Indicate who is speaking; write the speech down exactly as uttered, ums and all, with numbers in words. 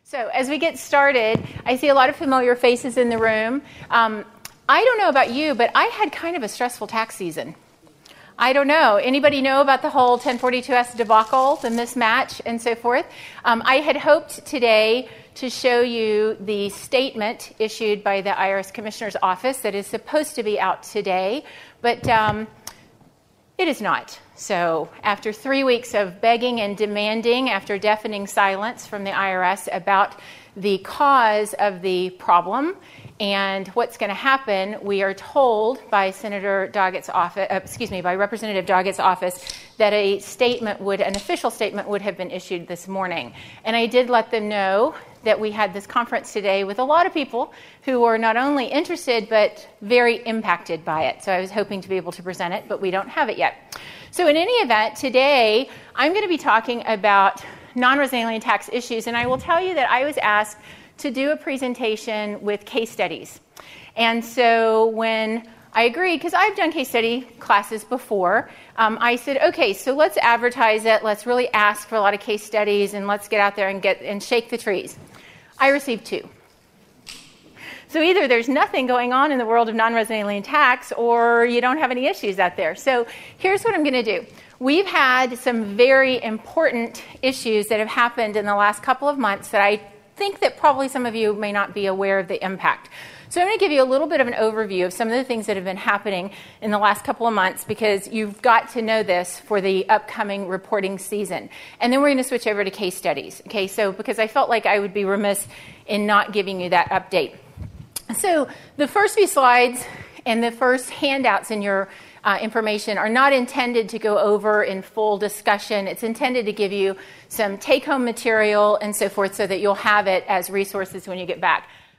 Speaker 1: So as we get started, I see a lot of familiar faces in the room. Um, I don't know about you, but I had kind of a stressful tax season. I don't know. Anybody know about the whole ten forty-two S debacle, the mismatch, and so forth? Um, I had hoped today to show you the statement issued by the I R S Commissioner's Office that is supposed to be out today, but um, it is not. So after three weeks of begging and demanding, after deafening silence from the I R S about the cause of the problem and what's going to happen, we are told by Senator Doggett's office, uh, excuse me, by Representative Doggett's office, that a statement would, an official statement would have been issued this morning. And I did let them know that we had this conference today with a lot of people who were not only interested but very impacted by it. So I was hoping to be able to present it, but we don't have it yet. So in any event, today I'm going to be talking about non-resident alien tax issues, and I will tell you that I was asked to do a presentation with case studies. And so when I agreed, because I've done case study classes before, um, I said, okay, so let's advertise it, let's really ask for a lot of case studies, and let's get out there and get and shake the trees. I received two. So either there's nothing going on in the world of non-resident alien tax, or you don't have any issues out there. So here's what I'm going to do. We've had some very important issues that have happened in the last couple of months that I think that probably some of you may not be aware of the impact. So I'm going to give you a little bit of an overview of some of the things that have been happening in the last couple of months, because you've got to know this for the upcoming reporting season. And then we're going to switch over to case studies. Okay, so because I felt like I would be remiss in not giving you that update. So the first few slides and the first handouts in your uh, information are not intended to go over in full discussion. It's intended to give you some take-home material and so forth so that you'll have it as resources when you get back.